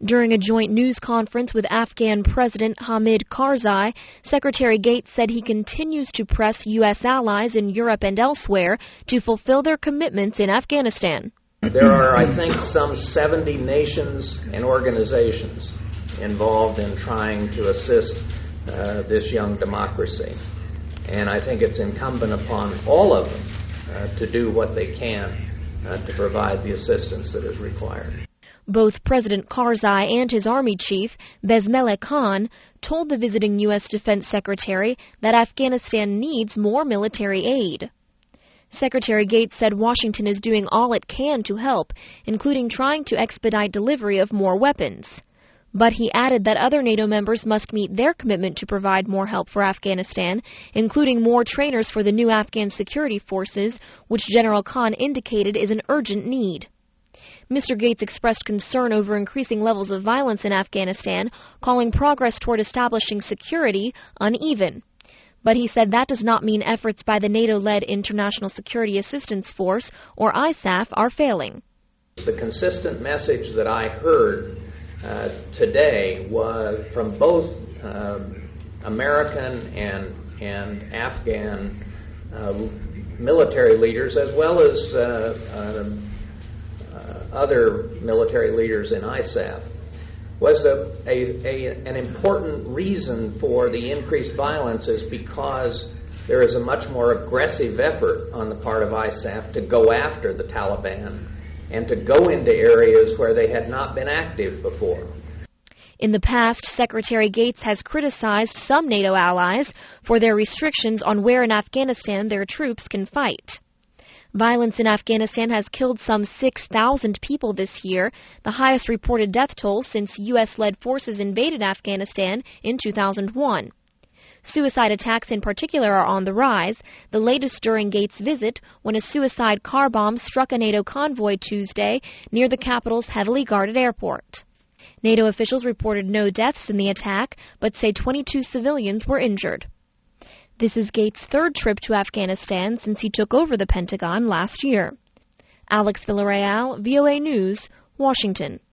During a joint news conference with Afghan President Hamid Karzai, Secretary Gates said he continues to press U.S. allies in Europe and elsewhere to fulfill their commitments in Afghanistan. There are, I think, some 70 nations and organizations involved in trying to assist this young democracy. And I think it's incumbent upon all of them to do what they can to provide the assistance that is required. Both President Karzai and his army chief, Besmele Khan, told the visiting U.S. Defense Secretary that Afghanistan needs more military aid. Secretary Gates said Washington is doing all it can to help, including trying to expedite delivery of more weapons. But he added that other NATO members must meet their commitment to provide more help for Afghanistan, including more trainers for the new Afghan security forces, which General Khan indicated is an urgent need. Mr. Gates expressed concern over increasing levels of violence in Afghanistan, calling progress toward establishing security uneven. But he said that does not mean efforts by the NATO-led International Security Assistance Force, or ISAF, are failing. The consistent message that I heard today was from both American and Afghan military leaders, as well as other military leaders in ISAF, was an important reason for the increased violence is because there is a much more aggressive effort on the part of ISAF to go after the Taliban and to go into areas where they had not been active before. In the past, Secretary Gates has criticized some NATO allies for their restrictions on where in Afghanistan their troops can fight. Violence in Afghanistan has killed some 6,000 people this year, the highest reported death toll since U.S.-led forces invaded Afghanistan in 2001. Suicide attacks in particular are on the rise, the latest during Gates' visit when a suicide car bomb struck a NATO convoy Tuesday near the capital's heavily guarded airport. NATO officials reported no deaths in the attack, but say 22 civilians were injured. This is Gates' third trip to Afghanistan since he took over the Pentagon last year. Alex Villarreal, VOA News, Washington.